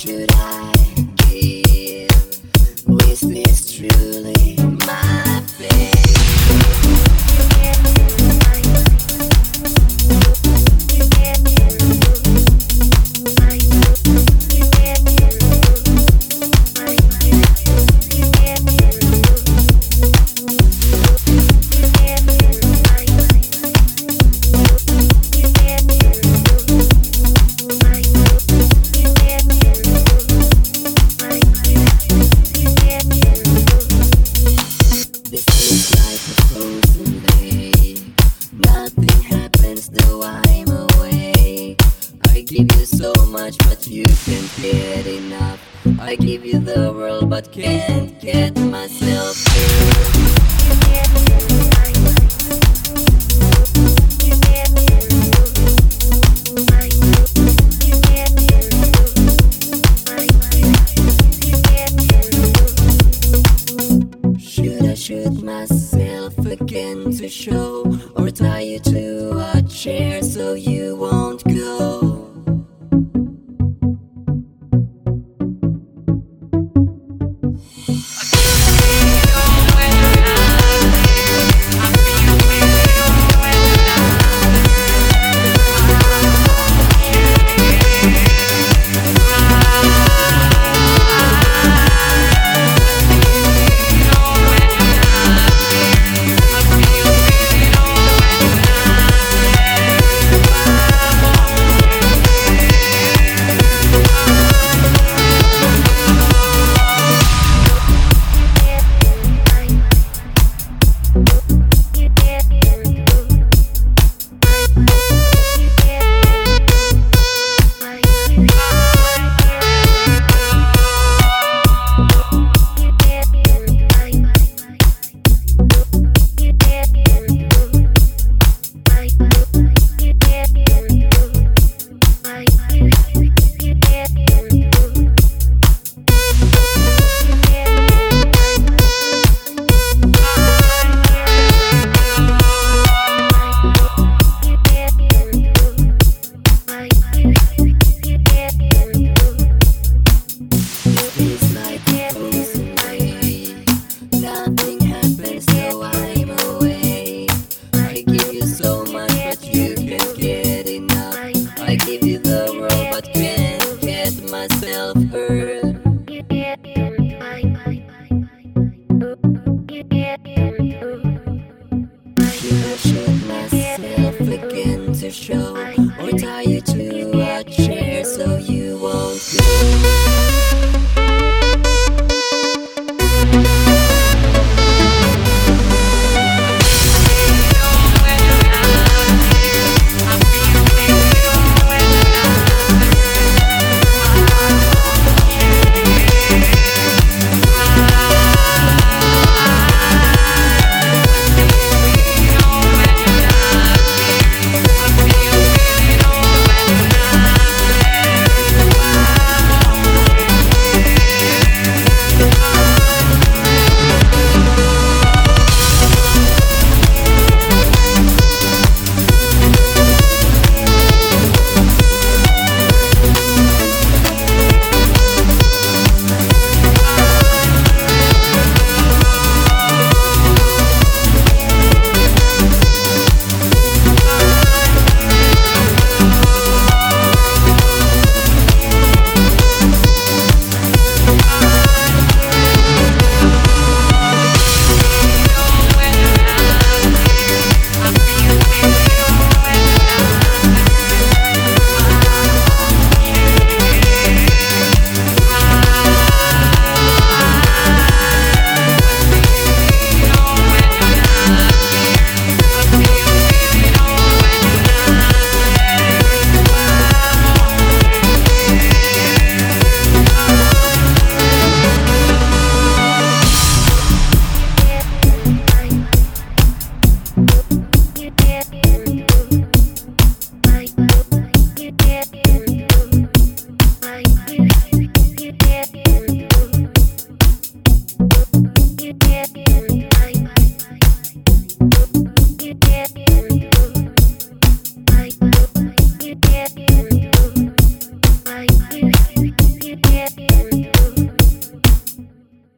should I give? Is this truly my fate? Nothing happens though I'm away. I give you so much but you can't get enough. I give you the world but can't get myself through. Should I shoot myself again to show, or tie you to a chair so you won't go? I give you the world but can't get myself hurt. Should I shoot myself again to show, or tie you to a chair so you won't go?